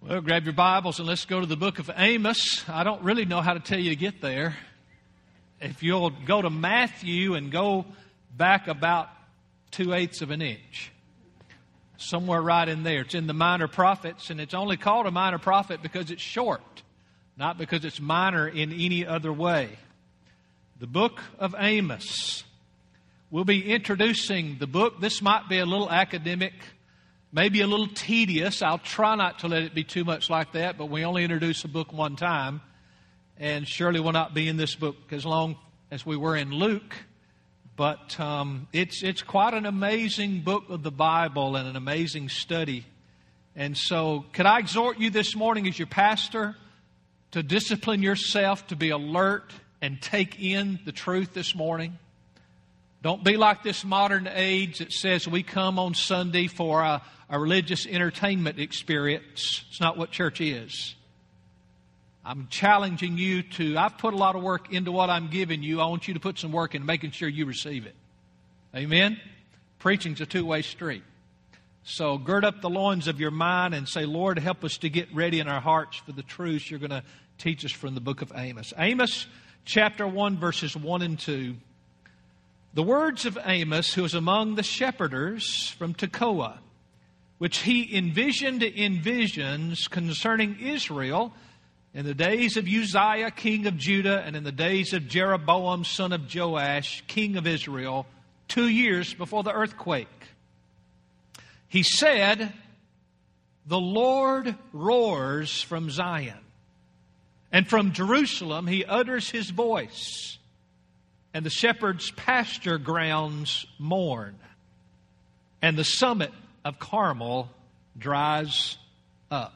Well, grab your Bibles and let's go to the book of Amos. I don't really know how to tell you to get there. If you'll go to Matthew and go back about 2/8 of an inch, somewhere right in there. It's in the Minor Prophets, and it's only called a Minor Prophet because it's short, not because it's minor in any other way. The book of Amos. We'll be introducing the book. This might be a little academic, maybe a little tedious. I'll try not to let it be too much like that, but we only introduce a book one time. And surely we'll not be in this book as long as we were in Luke. But it's quite an amazing book of the Bible and an amazing study. And so could I exhort you this morning as your pastor to discipline yourself, to be alert and take in the truth this morning? Don't be like this modern age that says we come on Sunday for a religious entertainment experience. It's not what church is. I'm challenging you I've put a lot of work into what I'm giving you. I want you to put some work in making sure you receive it. Amen? Preaching's a two-way street. So gird up the loins of your mind and say, Lord, help us to get ready in our hearts for the truths you're going to teach us from the book of Amos. Amos chapter 1, verses 1 and 2. The words of Amos, who was among the shepherders from Tekoa, which he envisioned in visions concerning Israel in the days of Uzziah, king of Judah, and in the days of Jeroboam, son of Joash, king of Israel, 2 years before the earthquake. He said, the Lord roars from Zion, and from Jerusalem he utters his voice. And the shepherd's pasture grounds mourn, and the summit of Carmel dries up.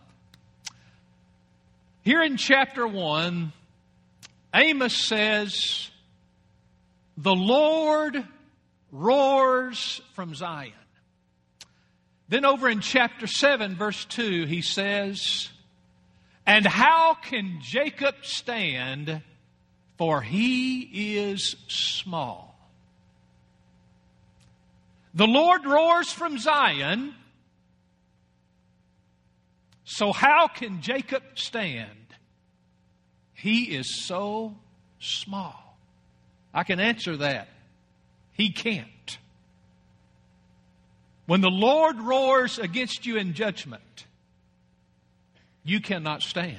Here in chapter 1, Amos says, the Lord roars from Zion. Then over in chapter 7, verse 2, he says, and how can Jacob stand, for he is small? The Lord roars from Zion, so how can Jacob stand? He is so small. I can answer that. He can't. When the Lord roars against you in judgment, you cannot stand.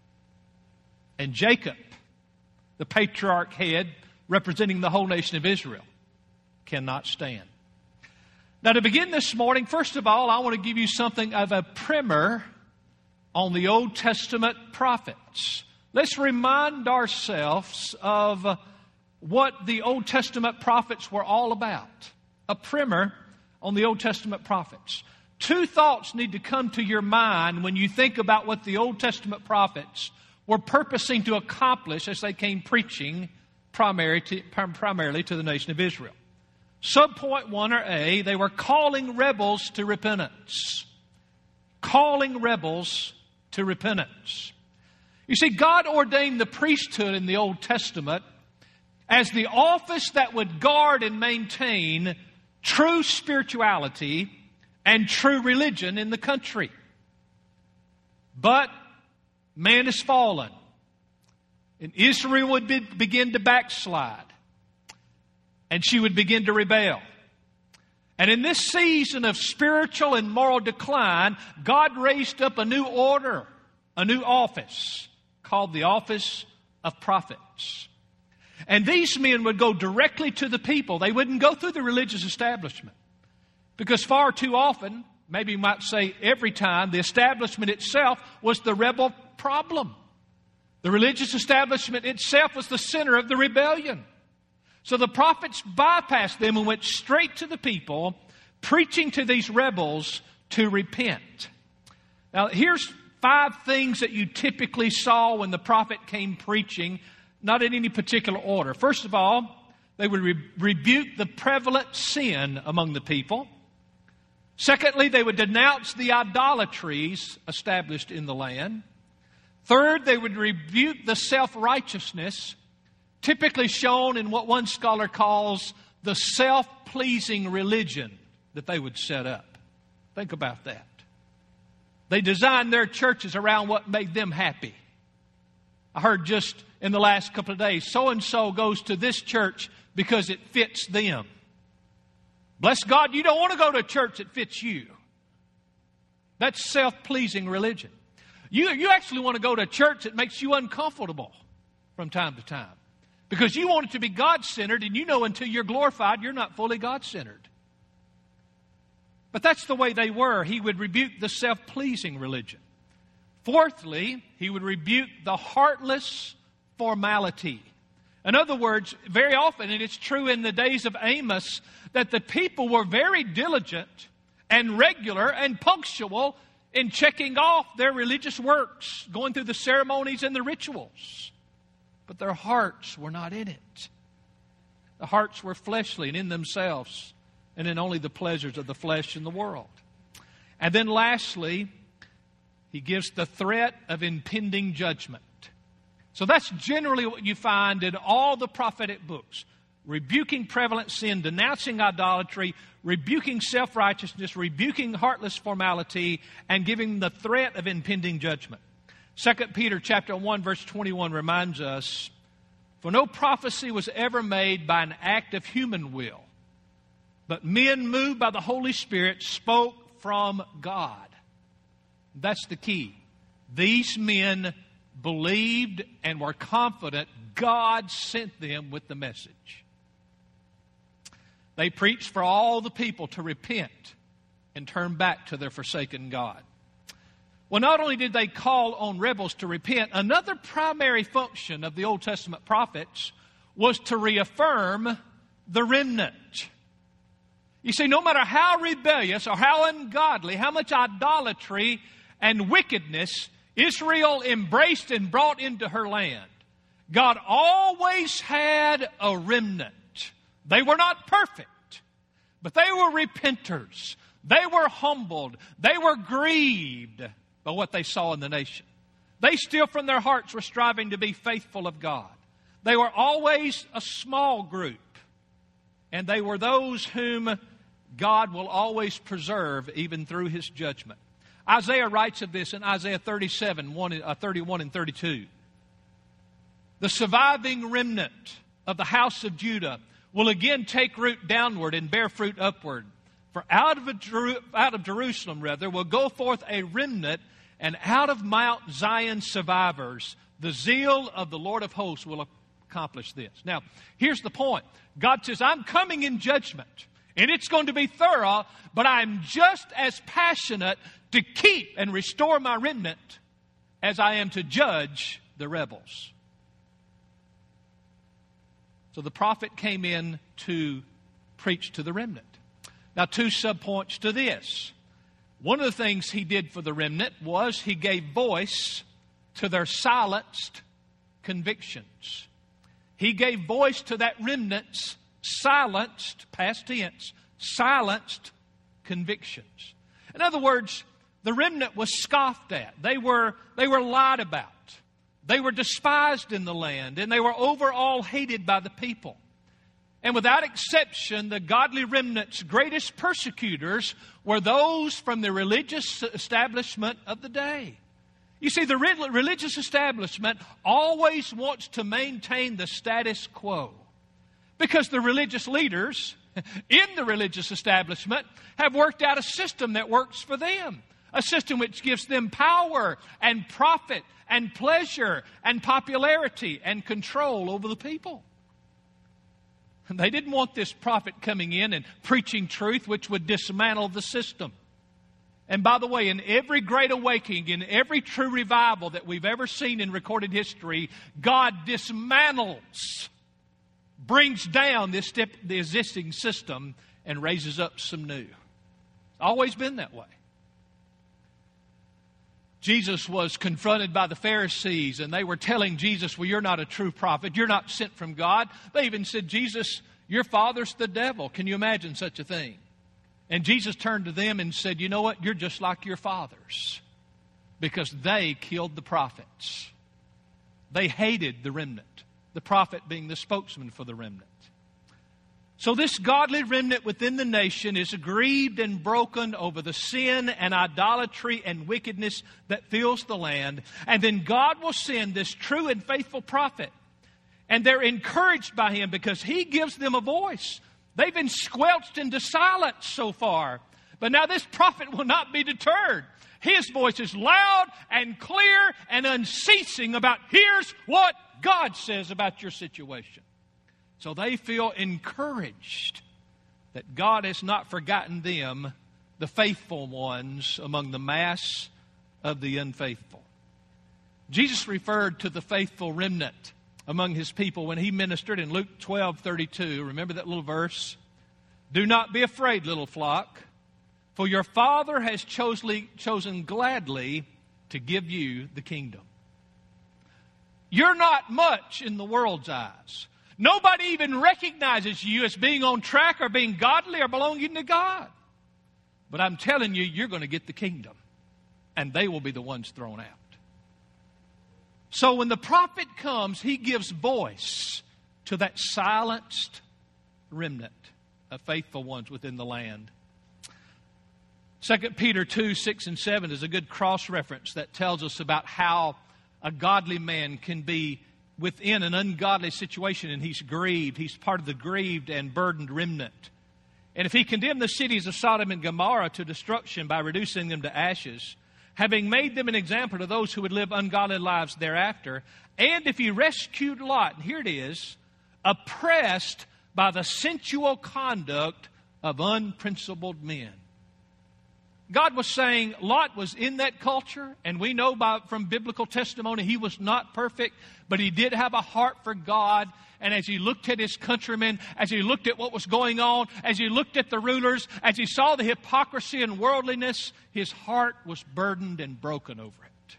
And Jacob, the patriarch head representing the whole nation of Israel, cannot stand. Now, to begin this morning, first of all, I want to give you something of a primer on the Old Testament prophets. Let's remind ourselves of what the Old Testament prophets were all about. A primer on the Old Testament prophets. Two thoughts need to come to your mind when you think about what the Old Testament prophets were purposing to accomplish as they came preaching primarily to the nation of Israel. Subpoint 1 or A, they were calling rebels to repentance. Calling rebels to repentance. You see, God ordained the priesthood in the Old Testament as the office that would guard and maintain true spirituality and true religion in the country. But man is fallen, and Israel would begin to backslide, and she would begin to rebel. And in this season of spiritual and moral decline, God raised up a new order, a new office called the office of prophets. And these men would go directly to the people. They wouldn't go through the religious establishment, because far too often, maybe you might say every time, the establishment itself was the rebel problem. The religious establishment itself was the center of the rebellion. So the prophets bypassed them and went straight to the people, preaching to these rebels to repent. Now, here's 5 things that you typically saw when the prophet came preaching, not in any particular order. First of all, they would rebuke the prevalent sin among the people. Secondly, they would denounce the idolatries established in the land. Third, they would rebuke the self-righteousness typically shown in what one scholar calls the self-pleasing religion that they would set up. Think about that. They designed their churches around what made them happy. I heard just in the last couple of days, so-and-so goes to this church because it fits them. Bless God, you don't want to go to a church that fits you. That's self-pleasing religion. You actually want to go to a church that makes you uncomfortable from time to time. Because you want it to be God-centered, and you know until you're glorified, you're not fully God-centered. But that's the way they were. He would rebuke the self-pleasing religion. Fourthly, he would rebuke the heartless formality. In other words, very often, and it's true in the days of Amos, that the people were very diligent and regular and punctual in checking off their religious works, going through the ceremonies and the rituals. But their hearts were not in it. The hearts were fleshly and in themselves, and in only the pleasures of the flesh and the world. And then lastly, he gives the threat of impending judgment. So that's generally what you find in all the prophetic books. Rebuking prevalent sin, denouncing idolatry, rebuking self-righteousness, rebuking heartless formality, and giving the threat of impending judgment. 2 Peter chapter 1, verse 21 reminds us, "For no prophecy was ever made by an act of human will, but men moved by the Holy Spirit spoke from God." That's the key. These men believed and were confident God sent them with the message. They preached for all the people to repent and turn back to their forsaken God. Well, not only did they call on rebels to repent, another primary function of the Old Testament prophets was to reaffirm the remnant. You see, no matter how rebellious or how ungodly, how much idolatry and wickedness Israel embraced and brought into her land, God always had a remnant. They were not perfect, but they were repenters. They were humbled. They were grieved by what they saw in the nation. They still from their hearts were striving to be faithful of God. They were always a small group, and they were those whom God will always preserve even through His judgment. Isaiah writes of this in Isaiah 31 and 32. "The surviving remnant of the house of Judah will again take root downward and bear fruit upward. For out of Jerusalem will go forth a remnant, and out of Mount Zion survivors. The zeal of the Lord of hosts will accomplish this." Now, here's the point. God says, I'm coming in judgment, and it's going to be thorough, but I'm just as passionate to keep and restore my remnant as I am to judge the rebels. So the prophet came in to preach to the remnant. Now, two subpoints to this. One of the things he did for the remnant was he gave voice to their silenced convictions. He gave voice to that remnant's silenced, past tense, silenced convictions. In other words, the remnant was scoffed at. They were lied about. They were despised in the land, and they were overall hated by the people. And without exception, the godly remnant's greatest persecutors were those from the religious establishment of the day. You see, the religious establishment always wants to maintain the status quo, because the religious leaders in the religious establishment have worked out a system that works for them, a system which gives them power and profit and pleasure and popularity and control over the people. And they didn't want this prophet coming in and preaching truth which would dismantle the system. And by the way, in every great awakening, in every true revival that we've ever seen in recorded history, God dismantles, brings down the existing system, and raises up some new. It's always been that way. Jesus was confronted by the Pharisees, and they were telling Jesus, well, you're not a true prophet. You're not sent from God. They even said, Jesus, your father's the devil. Can you imagine such a thing? And Jesus turned to them and said, you know what? You're just like your fathers, because they killed the prophets. They hated the remnant, the prophet being the spokesman for the remnant. So this godly remnant within the nation is grieved and broken over the sin and idolatry and wickedness that fills the land. And then God will send this true and faithful prophet. And they're encouraged by him because he gives them a voice. They've been squelched into silence so far. But now this prophet will not be deterred. His voice is loud and clear and unceasing about here's what God says about your situation. So they feel encouraged that God has not forgotten them, the faithful ones among the mass of the unfaithful. Jesus referred to the faithful remnant among his people when he ministered in Luke 12:32. Remember that little verse? Do not be afraid, little flock, for your Father has chosen gladly to give you the kingdom. You're not much in the world's eyes. Nobody even recognizes you as being on track or being godly or belonging to God. But I'm telling you, you're going to get the kingdom. And they will be the ones thrown out. So when the prophet comes, he gives voice to that silenced remnant of faithful ones within the land. 2 Peter 2:6-7 is a good cross-reference that tells us about how a godly man can be within an ungodly situation and he's grieved. He's part of the grieved and burdened remnant. And if he condemned the cities of Sodom and Gomorrah to destruction by reducing them to ashes, having made them an example to those who would live ungodly lives thereafter, and if he rescued Lot, and here it is, oppressed by the sensual conduct of unprincipled men. God was saying Lot was in that culture, and we know from biblical testimony he was not perfect, but he did have a heart for God. And as he looked at his countrymen, as he looked at what was going on, as he looked at the rulers, as he saw the hypocrisy and worldliness, his heart was burdened and broken over it.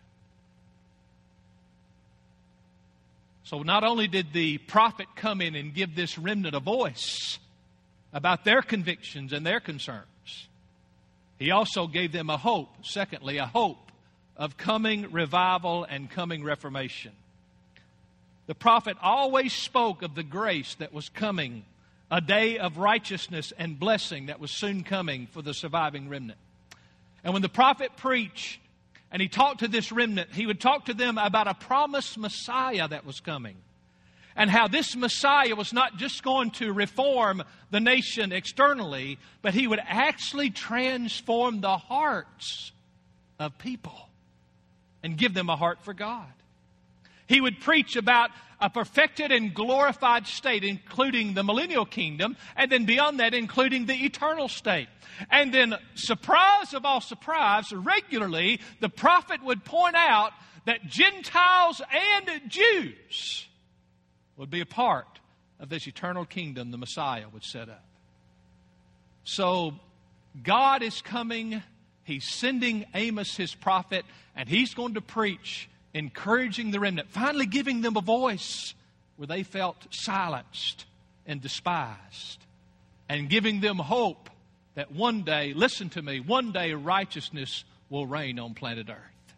So not only did the prophet come in and give this remnant a voice about their convictions and their concerns, he also gave them a hope, secondly, a hope of coming revival and coming reformation. The prophet always spoke of the grace that was coming, a day of righteousness and blessing that was soon coming for the surviving remnant. And when the prophet preached and he talked to this remnant, he would talk to them about a promised Messiah that was coming. And how this Messiah was not just going to reform the nation externally, but he would actually transform the hearts of people and give them a heart for God. He would preach about a perfected and glorified state, including the millennial kingdom, and then beyond that, including the eternal state. And then, surprise of all surprise, regularly, the prophet would point out that Gentiles and Jews would be a part of this eternal kingdom the Messiah would set up. So, God is coming. He's sending Amos, his prophet, and he's going to preach, encouraging the remnant, finally giving them a voice where they felt silenced and despised, and giving them hope that one day, listen to me, one day righteousness will reign on planet Earth.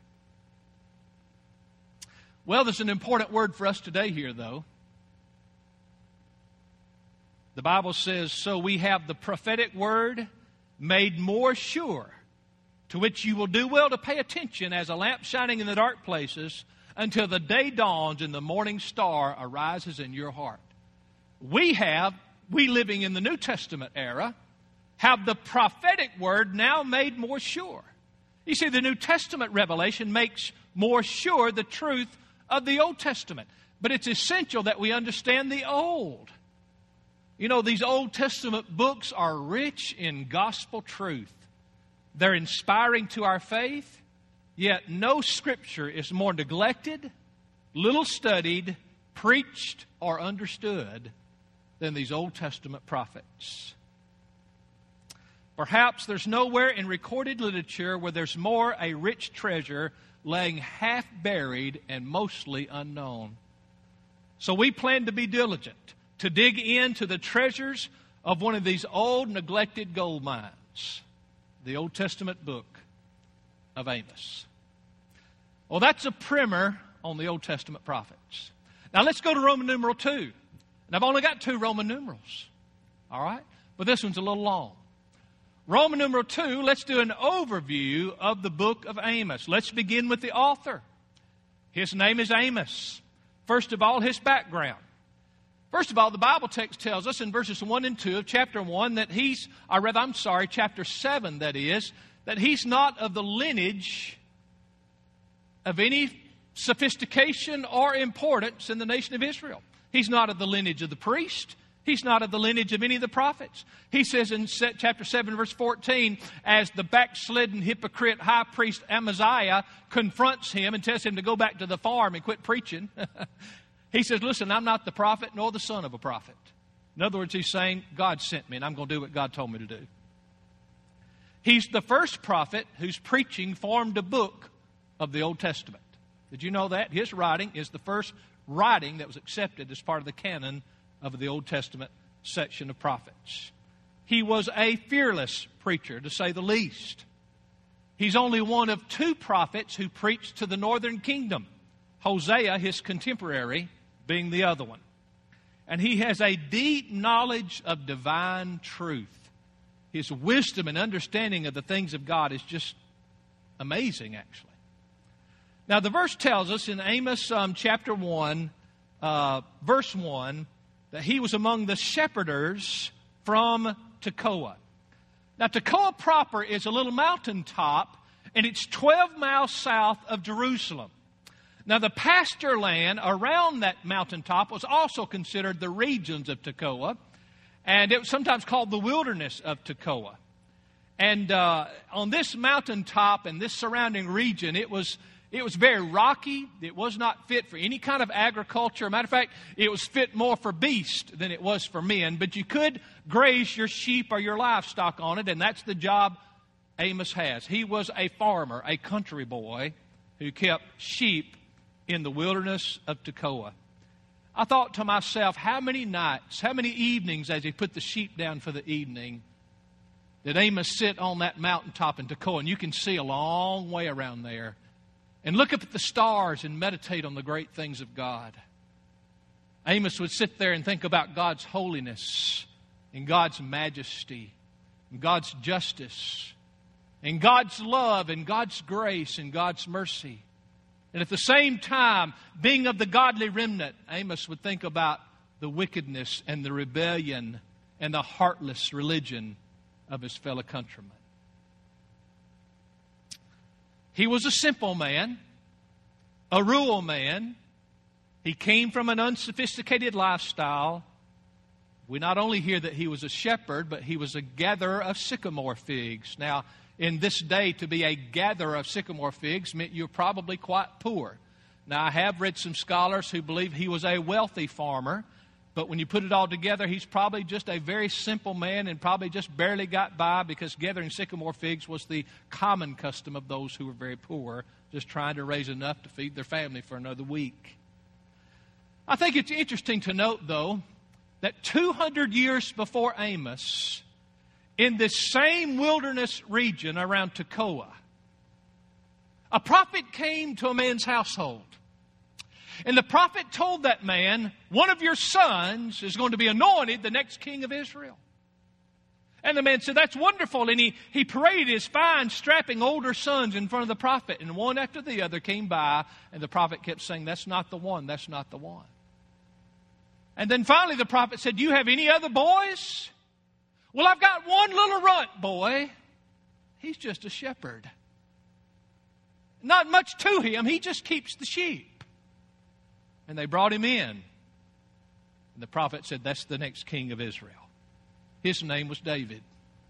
Well, there's an important word for us today here, though. The Bible says, so we have the prophetic word made more sure, to which you will do well to pay attention as a lamp shining in the dark places until the day dawns and the morning star arises in your heart. We living in the New Testament era, have the prophetic word now made more sure. You see, the New Testament revelation makes more sure the truth of the Old Testament. But it's essential that we understand the Old. You know, these Old Testament books are rich in gospel truth. They're inspiring to our faith, yet no scripture is more neglected, little studied, preached, or understood than these Old Testament prophets. Perhaps there's nowhere in recorded literature where there's more a rich treasure laying half buried and mostly unknown. So we plan to be diligent to dig into the treasures of one of these old neglected gold mines, the Old Testament book of Amos. Well, that's a primer on the Old Testament prophets. Now let's go to Roman numeral 2. And I've only got 2 Roman numerals. All right? But this one's a little long. Roman numeral 2, let's do an overview of the book of Amos. Let's begin with the author. His name is Amos. First of all, his background. First of all, the Bible text tells us in verses 1 and 2 of chapter 1 that chapter 7 that is, that he's not of the lineage of any sophistication or importance in the nation of Israel. He's not of the lineage of the priest. He's not of the lineage of any of the prophets. He says in chapter 7, verse 14, as the backslidden hypocrite high priest Amaziah confronts him and tells him to go back to the farm and quit preaching, he says, listen, I'm not the prophet nor the son of a prophet. In other words, he's saying, God sent me and I'm going to do what God told me to do. He's the first prophet whose preaching formed a book of the Old Testament. Did you know that? His writing is the first writing that was accepted as part of the canon of the Old Testament section of prophets. He was a fearless preacher, to say the least. He's only one of 2 prophets who preached to the northern kingdom. Hosea, his contemporary, being the other one. And he has a deep knowledge of divine truth. His wisdom and understanding of the things of God is just amazing, actually. Now, the verse tells us in Amos chapter 1, verse 1, that he was among the shepherders from Tekoa. Now, Tekoa proper is a little mountaintop, and it's 12 miles south of Jerusalem. Now, the pasture land around that mountaintop was also considered the regions of Tekoa, and it was sometimes called the wilderness of Tekoa. And on this mountaintop and this surrounding region, it was very rocky. It was not fit for any kind of agriculture. Matter of fact, it was fit more for beasts than it was for men. But you could graze your sheep or your livestock on it, and that's the job Amos has. He was a farmer, a country boy, who kept sheep in the wilderness of Tekoa. I thought to myself, how many nights, how many evenings as he put the sheep down for the evening, did Amos sit on that mountaintop in Tekoa? And you can see a long way around there. And look up at the stars and meditate on the great things of God. Amos would sit there and think about God's holiness and God's majesty and God's justice and God's love and God's grace and God's mercy. And at the same time, being of the godly remnant, Amos would think about the wickedness and the rebellion and the heartless religion of his fellow countrymen. He was a simple man, a rural man. He came from an unsophisticated lifestyle. We not only hear that he was a shepherd, but he was a gatherer of sycamore figs. Now, in this day, to be a gatherer of sycamore figs meant you're probably quite poor. Now, I have read some scholars who believe he was a wealthy farmer, but when you put it all together, he's probably just a very simple man and probably just barely got by because gathering sycamore figs was the common custom of those who were very poor, just trying to raise enough to feed their family for another week. I think it's interesting to note, though, that 200 years before Amos, in this same wilderness region around Tekoa, a prophet came to a man's household. And the prophet told that man, one of your sons is going to be anointed the next king of Israel. And the man said, that's wonderful. And he paraded his fine, strapping older sons in front of the prophet. And one after the other came by, and the prophet kept saying, that's not the one, that's not the one. And then finally the prophet said, do you have any other boys? Well, I've got one little runt boy. He's just a shepherd. Not much to him. He just keeps the sheep. And they brought him in. And the prophet said, that's the next king of Israel. His name was David.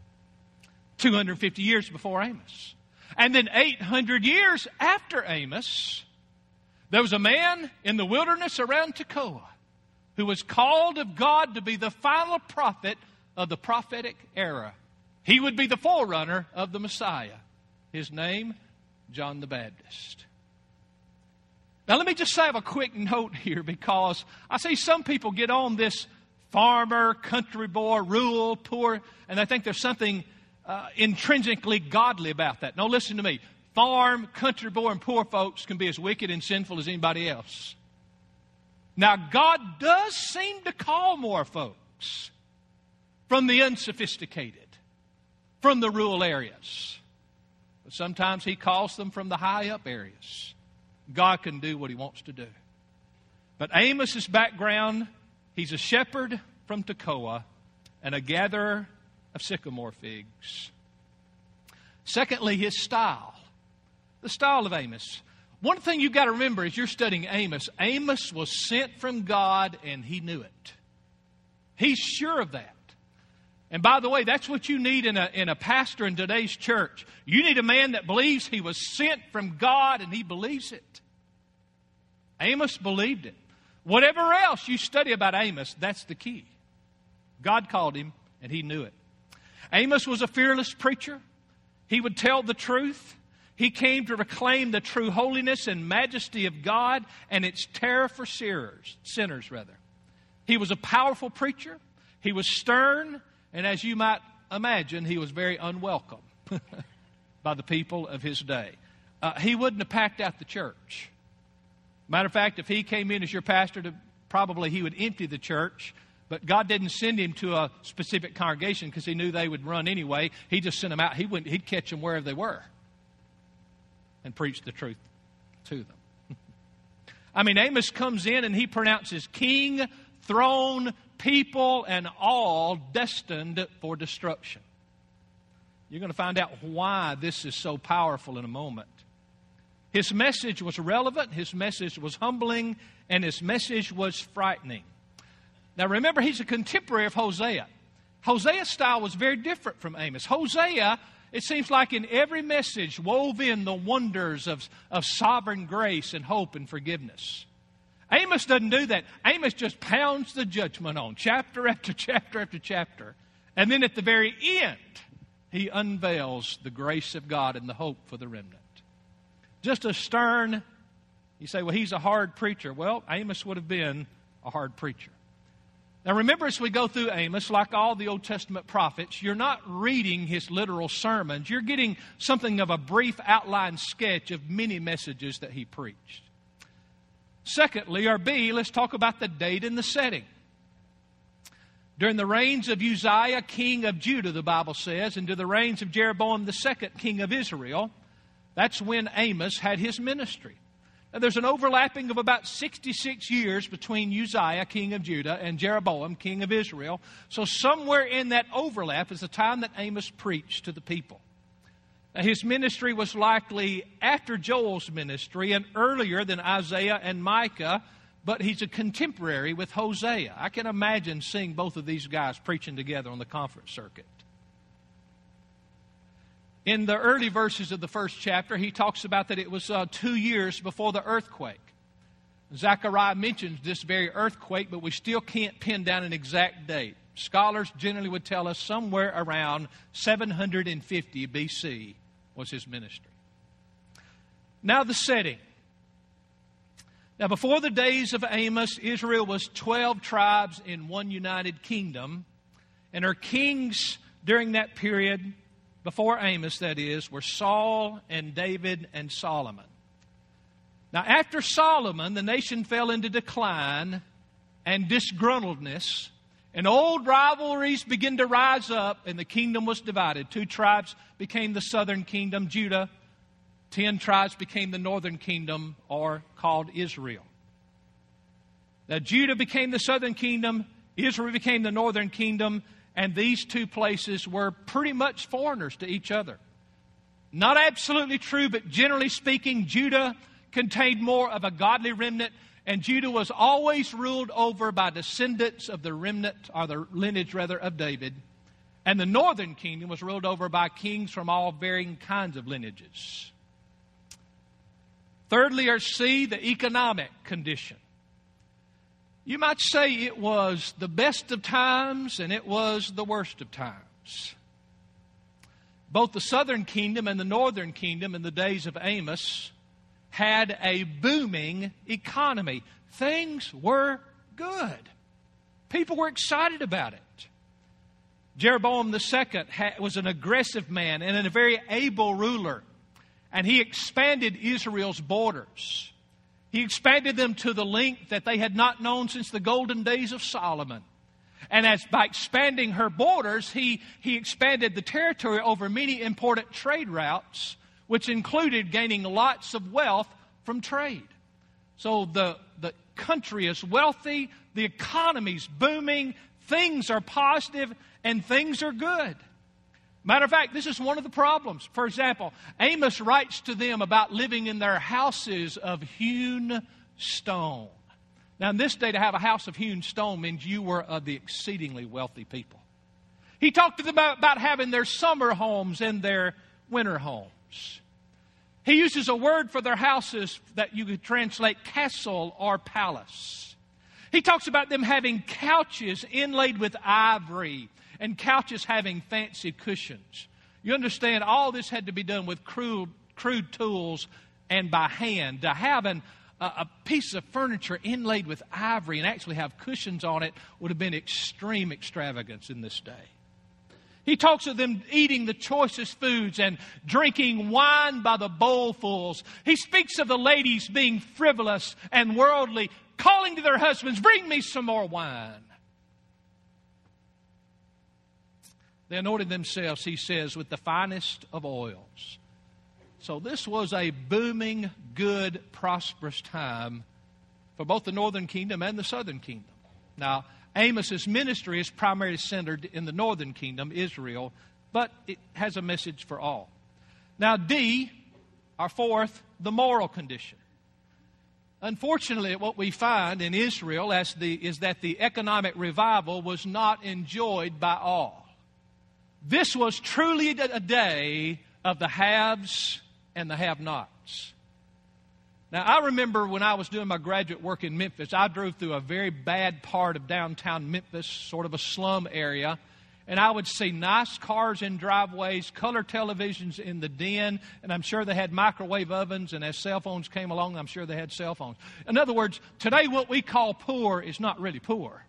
250 years before Amos. And then 800 years after Amos, there was a man in the wilderness around Tekoa who was called of God to be the final prophet of the prophetic era. He would be the forerunner of the Messiah. His name, John the Baptist. Now let me just have a quick note here, because I see some people get on this farmer, country boy, rural, poor, and they think there's something intrinsically godly about that. No, listen to me. Farm, country boy, and poor folks can be as wicked and sinful as anybody else. Now, God does seem to call more folks from the unsophisticated, from the rural areas. But sometimes He calls them from the high up areas. God can do what He wants to do. But Amos's background, he's a shepherd from Tekoa and a gatherer of sycamore figs. Secondly, his style. The style of Amos. One thing you've got to remember as you're studying Amos, Amos was sent from God and he knew it. He's sure of that. And by the way, that's what you need in a pastor in today's church. You need a man that believes he was sent from God and he believes it. Amos believed it. Whatever else you study about Amos, that's the key. God called him and he knew it. Amos was a fearless preacher. He would tell the truth. He came to proclaim the true holiness and majesty of God and its terror for sinners. He was a powerful preacher. He was stern. And as you might imagine, he was very unwelcome by the people of his day. He wouldn't have packed out the church. Matter of fact, if he came in as your pastor, probably he would empty the church. But God didn't send him to a specific congregation because He knew they would run anyway. He just sent them out. He'd catch them wherever they were and preach the truth to them. I mean, Amos comes in and he pronounces king, throne, people, and all destined for destruction. You're going to find out why this is so powerful in a moment. His message was relevant, his message was humbling, and his message was frightening. Now remember, he's a contemporary of Hosea. Hosea's style was very different from Amos. Hosea, it seems like in every message, wove in the wonders of sovereign grace and hope and forgiveness. Amos doesn't do that. Amos just pounds the judgment on, chapter after chapter after chapter. And then at the very end, he unveils the grace of God and the hope for the remnant. Just a stern, you say, well, he's a hard preacher. Well, Amos would have been a hard preacher. Now remember, as we go through Amos, like all the Old Testament prophets, you're not reading his literal sermons. You're getting something of a brief outline sketch of many messages that he preached. Secondly, or B, let's talk about the date and the setting. During the reigns of Uzziah, king of Judah, the Bible says, and to the reigns of Jeroboam II, king of Israel, that's when Amos had his ministry. Now, there's an overlapping of about 66 years between Uzziah, king of Judah, and Jeroboam, king of Israel. So somewhere in that overlap is the time that Amos preached to the people. Now, his ministry was likely after Joel's ministry and earlier than Isaiah and Micah, but he's a contemporary with Hosea. I can imagine seeing both of these guys preaching together on the conference circuit. In the early verses of the first chapter, he talks about that it was 2 years before the earthquake. Zechariah mentions this very earthquake, but we still can't pin down an exact date. Scholars generally would tell us somewhere around 750 BC was his ministry. Now the setting. Now before the days of Amos, Israel was 12 tribes in one united kingdom. And her kings during that period, before Amos that is, were Saul and David and Solomon. Now after Solomon, the nation fell into decline and disgruntledness. And old rivalries began to rise up, and the kingdom was divided. 2 tribes became the southern kingdom, Judah. 10 tribes became the northern kingdom, or called Israel. Now Judah became the southern kingdom, Israel became the northern kingdom, and these 2 places were pretty much foreigners to each other. Not absolutely true, but generally speaking, Judah contained more of a godly remnant, and Judah was always ruled over by descendants of the remnant, or the lineage rather, of David. And the northern kingdom was ruled over by kings from all varying kinds of lineages. Thirdly, or C, the economic condition. You might say it was the best of times and it was the worst of times. Both the southern kingdom and the northern kingdom in the days of Amos had a booming economy. Things were good. People were excited about it. Jeroboam II was an aggressive man and a very able ruler. And he expanded Israel's borders. He expanded them to the length that they had not known since the golden days of Solomon. And as by expanding her borders, he expanded the territory over many important trade routes, which included gaining lots of wealth from trade. So the country is wealthy, the economy's booming, things are positive, and things are good. Matter of fact, this is one of the problems. For example, Amos writes to them about living in their houses of hewn stone. Now, in this day, to have a house of hewn stone means you were of the exceedingly wealthy people. He talked to them about having their summer homes and their winter homes. He uses a word for their houses that you could translate castle or palace. He talks about them having couches inlaid with ivory and couches having fancy cushions. You understand, all this had to be done with crude tools and by hand. To have a piece of furniture inlaid with ivory and actually have cushions on it would have been extreme extravagance in this day. He talks of them eating the choicest foods and drinking wine by the bowlfuls. He speaks of the ladies being frivolous and worldly, calling to their husbands, "Bring me some more wine." They anointed themselves, he says, with the finest of oils. So this was a booming, good, prosperous time for both the northern kingdom and the southern kingdom. Now, Amos's ministry is primarily centered in the northern kingdom, Israel, but it has a message for all. Now, D, our fourth, the moral condition. Unfortunately, what we find in Israel is that the economic revival was not enjoyed by all. This was truly a day of the haves and the have-nots. Now, I remember when I was doing my graduate work in Memphis, I drove through a very bad part of downtown Memphis, sort of a slum area, and I would see nice cars in driveways, color televisions in the den, and I'm sure they had microwave ovens, and as cell phones came along, I'm sure they had cell phones. In other words, today what we call poor is not really poor.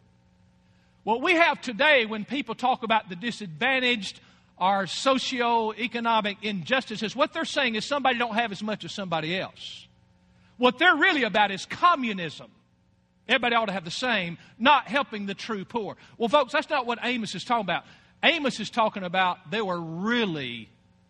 What we have today when people talk about the disadvantaged or socioeconomic injustices, what they're saying is somebody don't have as much as somebody else. What they're really about is communism. Everybody ought to have the same, not helping the true poor. Well, folks, that's not what Amos is talking about. Amos is talking about they were really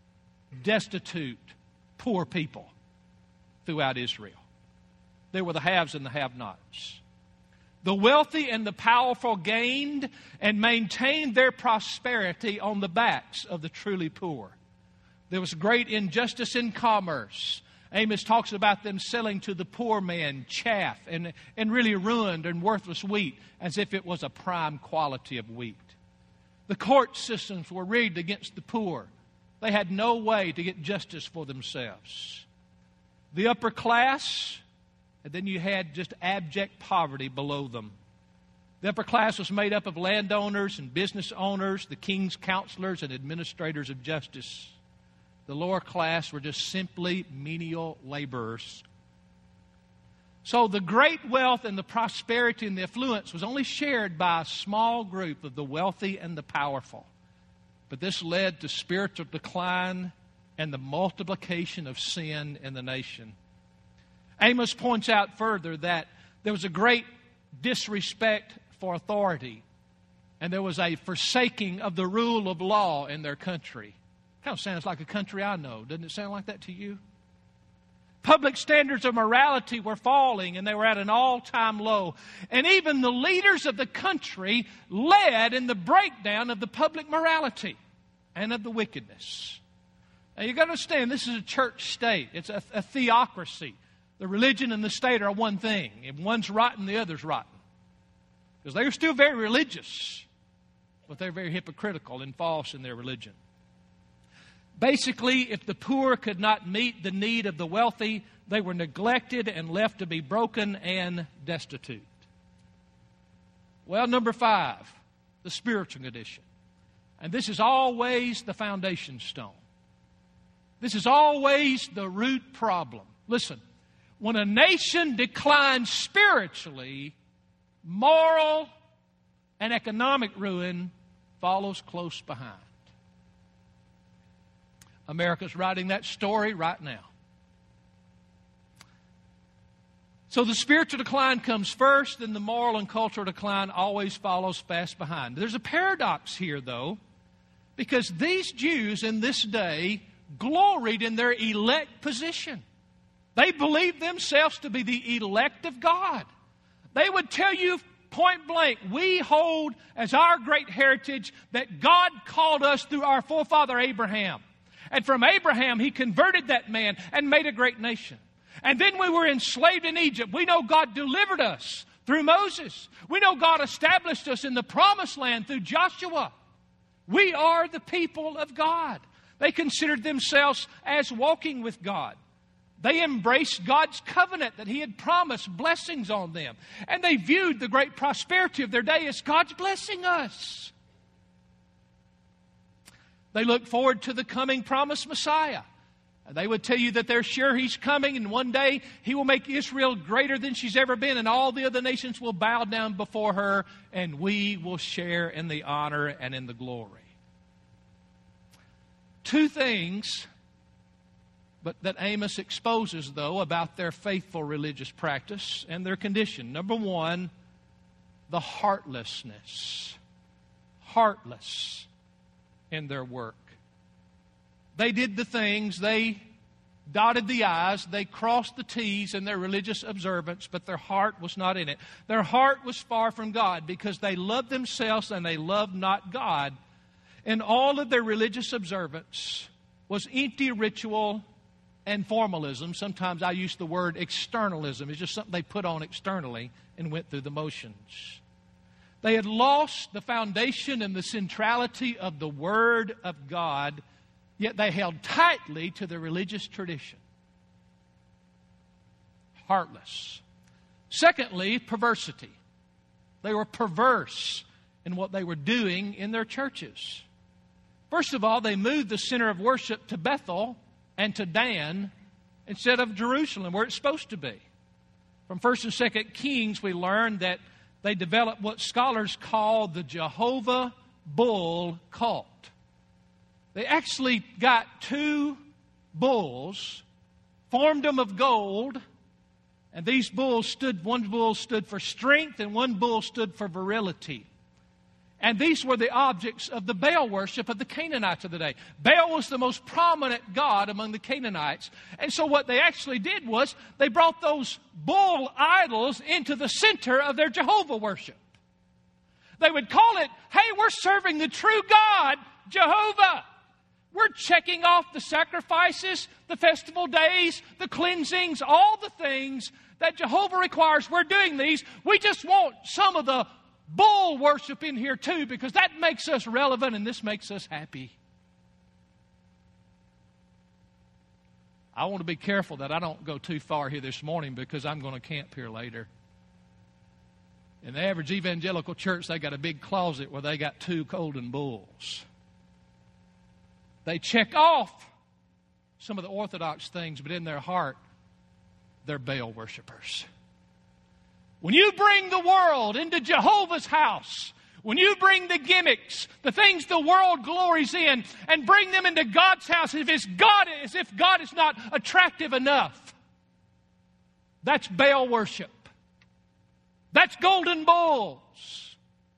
destitute, poor people throughout Israel. They were the haves and the have-nots. The wealthy and the powerful gained and maintained their prosperity on the backs of the truly poor. There was great injustice in commerce. Amos talks about them selling to the poor man chaff and really ruined and worthless wheat as if it was a prime quality of wheat. The court systems were rigged against the poor. They had no way to get justice for themselves. The upper class, and then you had just abject poverty below them. The upper class was made up of landowners and business owners, the king's counselors and administrators of justice. The lower class were just simply menial laborers. So the great wealth and the prosperity and the affluence was only shared by a small group of the wealthy and the powerful. But this led to spiritual decline and the multiplication of sin in the nation. Amos points out further that there was a great disrespect for authority, and there was a forsaking of the rule of law in their country. Kind of sounds like a country I know. Doesn't it sound like that to you? Public standards of morality were falling, and they were at an all-time low. And even the leaders of the country led in the breakdown of the public morality and of the wickedness. Now, you've got to understand, this is a church state. It's a theocracy. The religion and the state are one thing. If one's rotten, the other's rotten. Because they are still very religious, but they're very hypocritical and false in their religion. Basically, if the poor could not meet the need of the wealthy, they were neglected and left to be broken and destitute. Well, number 5, the spiritual condition. And this is always the foundation stone. This is always the root problem. Listen, when a nation declines spiritually, moral and economic ruin follows close behind. America's writing that story right now. So the spiritual decline comes first, and the moral and cultural decline always follows fast behind. There's a paradox here, though, because these Jews in this day gloried in their elect position. They believed themselves to be the elect of God. They would tell you point blank, we hold as our great heritage that God called us through our forefather Abraham. And from Abraham, He converted that man and made a great nation. And then we were enslaved in Egypt. We know God delivered us through Moses. We know God established us in the promised land through Joshua. We are the people of God. They considered themselves as walking with God. They embraced God's covenant that He had promised blessings on them. And they viewed the great prosperity of their day as God's blessing us. They looked forward to the coming promised Messiah. And they would tell you that they're sure He's coming, and one day He will make Israel greater than she's ever been, and all the other nations will bow down before her, and we will share in the honor and in the glory. Two things but that Amos exposes, though, about their faithful religious practice and their condition. Number one, the heartlessness. Heartless in their work. They did the things, they dotted the I's, they crossed the T's in their religious observance, but their heart was not in it. Their heart was far from God because they loved themselves and they loved not God. And all of their religious observance was empty ritual and formalism. Sometimes I use the word externalism. It's just something they put on externally and went through the motions. They had lost the foundation and the centrality of the Word of God, yet they held tightly to their religious tradition. Heartless. Secondly, perversity. They were perverse in what they were doing in their churches. First of all, they moved the center of worship to Bethel and to Dan instead of Jerusalem, where it's supposed to be. From 1st and 2nd Kings, we learned that they developed what scholars call the Jehovah Bull cult. They actually got two bulls, formed them of gold, and these bulls stood, one bull stood for strength and one bull stood for virility. And these were the objects of the Baal worship of the Canaanites of the day. Baal was the most prominent god among the Canaanites. And so what they actually did was they brought those bull idols into the center of their Jehovah worship. They would call it, hey, we're serving the true God, Jehovah. We're checking off the sacrifices, the festival days, the cleansings, all the things that Jehovah requires. We're doing these. We just want some of the bull worship in here too, because that makes us relevant and this makes us happy. I want to be careful that I don't go too far here this morning, because I'm going to camp here later. In the average evangelical church, they got a big closet where they got two golden bulls. They check off some of the orthodox things, but in their heart, they're Baal worshipers. When you bring the world into Jehovah's house, when you bring the gimmicks, the things the world glories in, and bring them into God's house as if God is not attractive enough, that's Baal worship. That's golden bulls.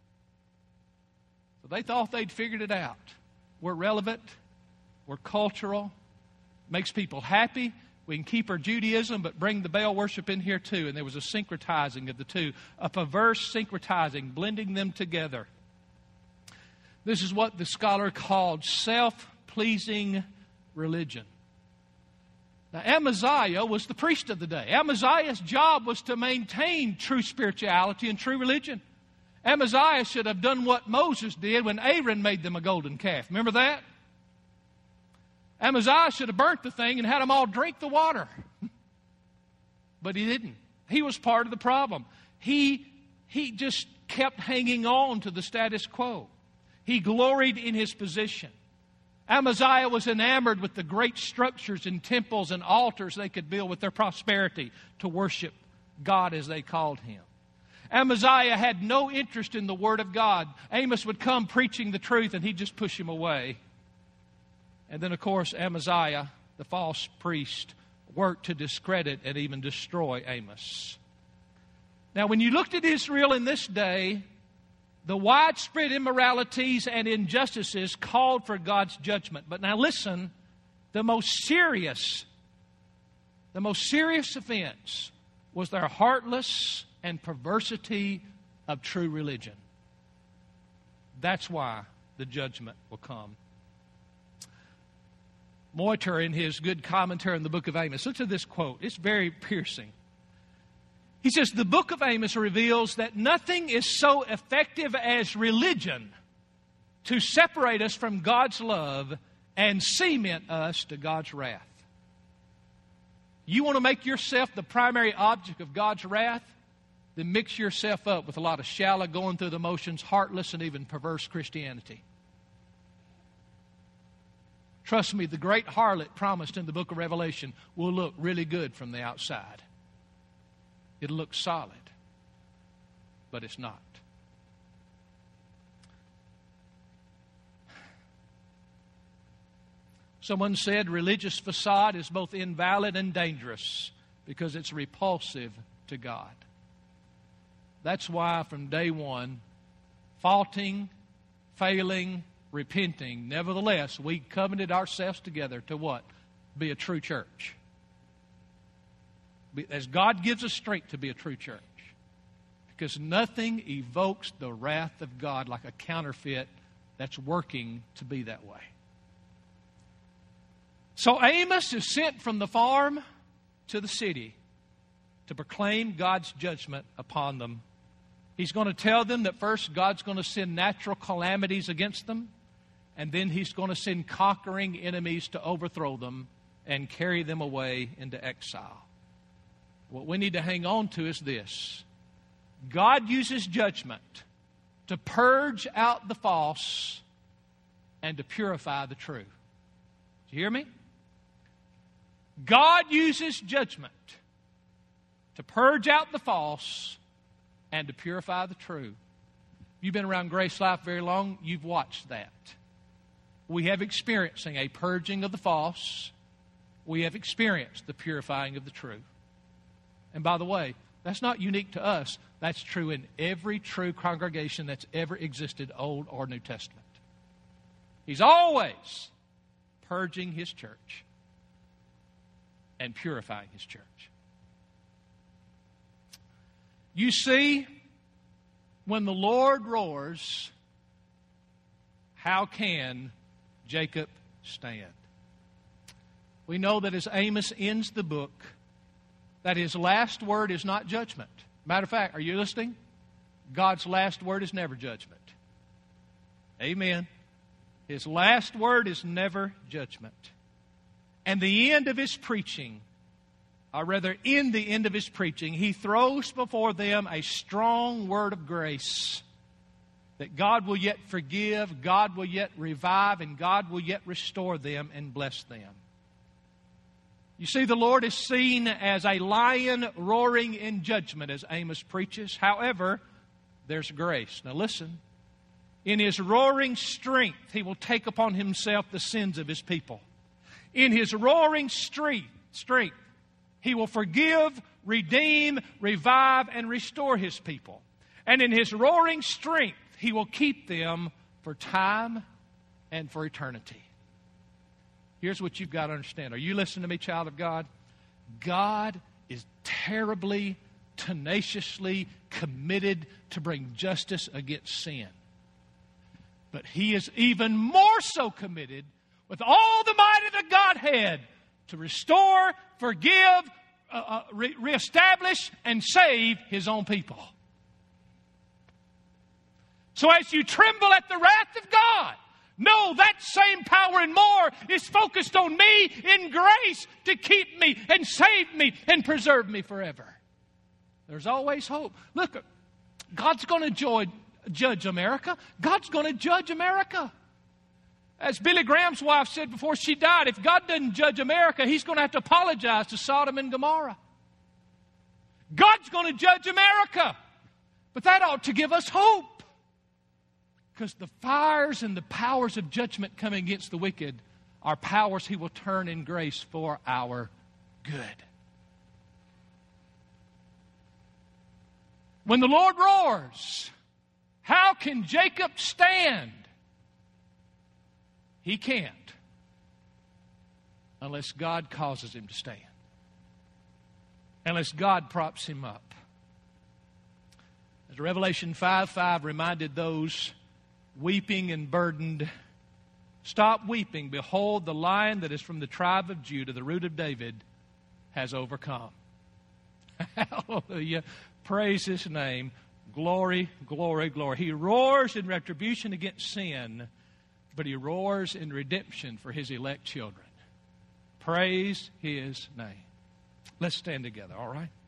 So they thought they'd figured it out. We're relevant. We're cultural. Makes people happy. We can keep our Judaism, but bring the Baal worship in here too. And there was a syncretizing of the two, a perverse syncretizing, blending them together. This is what the scholar called self-pleasing religion. Now, Amaziah was the priest of the day. Amaziah's job was to maintain true spirituality and true religion. Amaziah should have done what Moses did when Aaron made them a golden calf. Remember that? Amaziah should have burnt the thing and had them all drink the water. But he didn't. He was part of the problem. He just kept hanging on to the status quo. He gloried in his position. Amaziah was enamored with the great structures and temples and altars they could build with their prosperity to worship God as they called Him. Amaziah had no interest in the Word of God. Amos would come preaching the truth and he'd just push him away. And then, of course, Amaziah, the false priest, worked to discredit and even destroy Amos. Now, when you looked at Israel in this day, the widespread immoralities and injustices called for God's judgment. But now listen, the most serious offense was their heartless and perversity of true religion. That's why the judgment will come. Moiter, in his good commentary on the book of Amos, listen to this quote. It's very piercing. He says, the book of Amos reveals that nothing is so effective as religion to separate us from God's love and cement us to God's wrath. You want to make yourself the primary object of God's wrath? Then mix yourself up with a lot of shallow, going through the motions, heartless, and even perverse Christianity. Trust me, the great harlot promised in the book of Revelation will look really good from the outside. It'll look solid, but it's not. Someone said religious facade is both invalid and dangerous because it's repulsive to God. That's why from day one, faulting, failing, repenting, nevertheless, we covenanted ourselves together to what? Be a true church. As God gives us strength to be a true church. Because nothing evokes the wrath of God like a counterfeit that's working to be that way. So Amos is sent from the farm to the city to proclaim God's judgment upon them. He's going to tell them that first God's going to send natural calamities against them, and then He's going to send conquering enemies to overthrow them and carry them away into exile. What we need to hang on to is this. God uses judgment to purge out the false and to purify the true. Do you hear me? God uses judgment to purge out the false and to purify the true. You've been around Grace Life very long, you've watched that. We have experiencing a purging of the false. We have experienced the purifying of the true. And by the way, that's not unique to us. That's true in every true congregation that's ever existed, Old or New Testament. He's always purging His church and purifying His church. You see, when the Lord roars, how can Jacob stand? We know that as Amos ends the book, that his last word is not judgment. Matter of fact, are you listening? God's last word is never judgment. Amen. His last word is never judgment. And the end of his preaching, or rather in the end of his preaching, he throws before them a strong word of grace that God will yet forgive, God will yet revive, and God will yet restore them and bless them. You see, the Lord is seen as a lion roaring in judgment as Amos preaches. However, there's grace. Now listen. In His roaring strength, He will take upon Himself the sins of His people. In His roaring strength, He will forgive, redeem, revive, and restore His people. And in His roaring strength, He will keep them for time and for eternity. Here's what you've got to understand. Are you listening to me, child of God? God is terribly, tenaciously committed to bring justice against sin. But He is even more so committed with all the might of the Godhead to restore, forgive, reestablish, and save His own people. So as you tremble at the wrath of God, know that same power and more is focused on me in grace to keep me and save me and preserve me forever. There's always hope. Look, God's going to judge America. God's going to judge America. As Billy Graham's wife said before she died, if God doesn't judge America, He's going to have to apologize to Sodom and Gomorrah. God's going to judge America. But that ought to give us hope. Because the fires and the powers of judgment coming against the wicked are powers He will turn in grace for our good. When the Lord roars, how can Jacob stand? He can't unless God causes him to stand. Unless God props him up. As Revelation 5:5 reminded those weeping and burdened, stop weeping. Behold, the Lion that is from the tribe of Judah, the root of David, has overcome. Hallelujah. Praise His name. Glory, glory, glory. He roars in retribution against sin, but He roars in redemption for His elect children. Praise His name. Let's stand together, all right?